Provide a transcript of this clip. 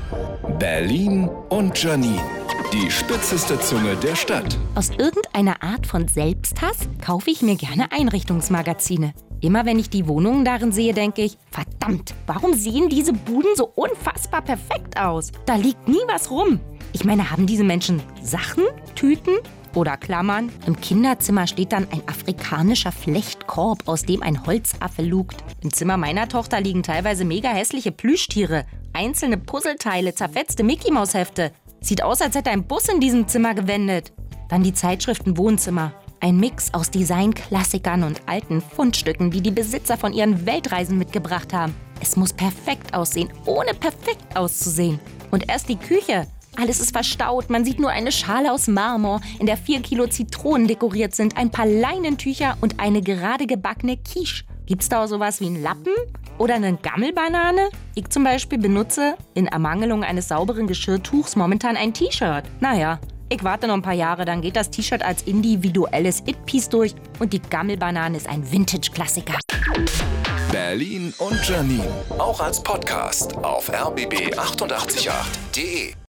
Berlin und Janine, die spitzeste Zunge der Stadt. Aus irgendeiner Art von Selbsthass kaufe ich mir gerne Einrichtungsmagazine. Immer wenn ich die Wohnungen darin sehe, denke ich, verdammt, warum sehen diese Buden so unfassbar perfekt aus? Da liegt nie was rum. Ich meine, haben diese Menschen Sachen, Tüten oder Klammern? Im Kinderzimmer steht dann ein afrikanischer Flechtkorb, aus dem ein Holzaffe lugt. Im Zimmer meiner Tochter liegen teilweise mega hässliche Plüschtiere, einzelne Puzzleteile, zerfetzte Mickey-Maus-Hefte. Sieht aus, als hätte ein Bus in diesem Zimmer gewendet. Dann die Zeitschriften Wohnzimmer. Ein Mix aus Designklassikern und alten Fundstücken, die die Besitzer von ihren Weltreisen mitgebracht haben. Es muss perfekt aussehen, ohne perfekt auszusehen. Und erst die Küche. Alles ist verstaut, man sieht nur eine Schale aus Marmor, in der 4 Kilo Zitronen dekoriert sind, ein paar Leinentücher und eine gerade gebackene Quiche. Gibt's da auch sowas wie einen Lappen oder eine Gammelbanane? Ich zum Beispiel benutze in Ermangelung eines sauberen Geschirrtuchs momentan ein T-Shirt. Naja, ich warte noch ein paar Jahre, dann geht das T-Shirt als individuelles It-Piece durch und die Gammelbanane ist ein Vintage-Klassiker. Berlin und Janine, auch als Podcast auf rbb888.de.